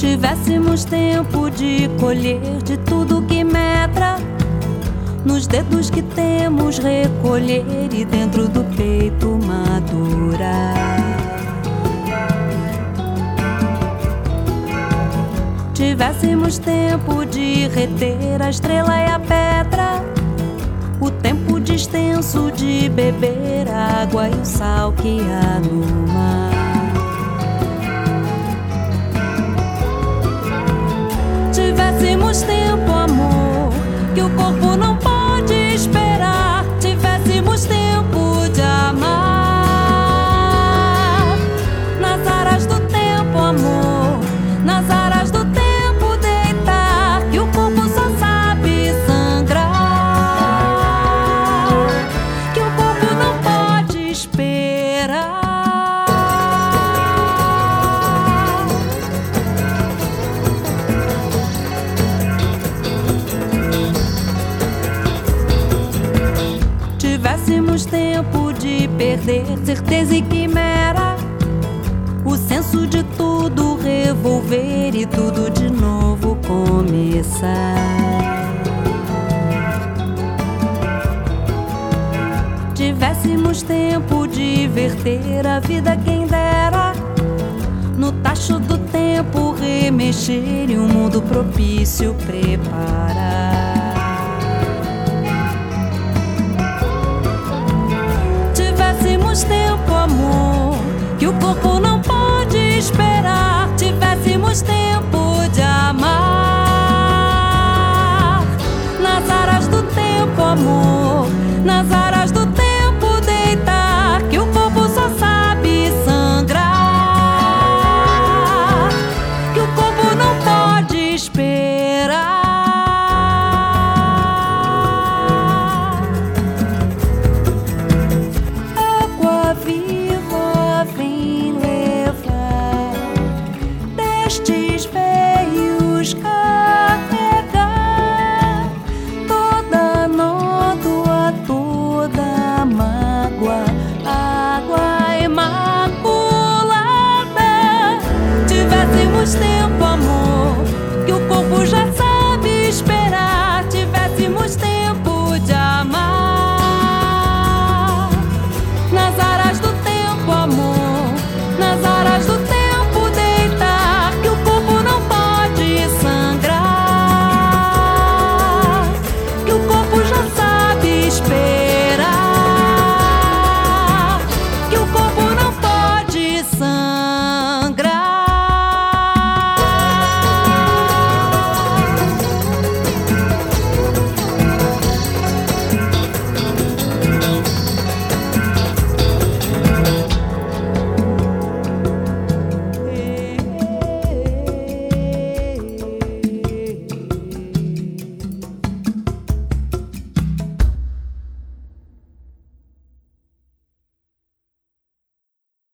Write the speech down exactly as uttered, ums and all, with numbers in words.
tivéssemos tempo de colher de tudo que medra, nos dedos que temos recolher e dentro do peito madurar. Tivéssemos tempo de reter a estrela e a pedra, o tempo distenso de beber a água e o sal que há no mar. Tivéssemos tempo, amor, que o corpo não pode esperar. Tivéssemos tempo de amar nas aras do tempo, amor, nas aras do tempo deitar, que o corpo só sabe sangrar, que o corpo não pode esperar. Tivéssemos tempo de perder certeza e quimera, o senso de tudo revolver e tudo de novo começar. Tivéssemos tempo de verter a vida quem dera, no tacho do tempo remexer e um mundo propício preparar. Tivéssemos tempo, amor, que o corpo não pode esperar. Tivéssemos tempo de amar nas aras do tempo, amor, nas aras do tempo deitar, que o corpo só sabe sangrar, que o corpo não pode esperar. Água viva vem levar destes veios carregar toda nódoa, toda mágoa, água imaculada. Tivéssemos tempo, amor, que o corpo já sabe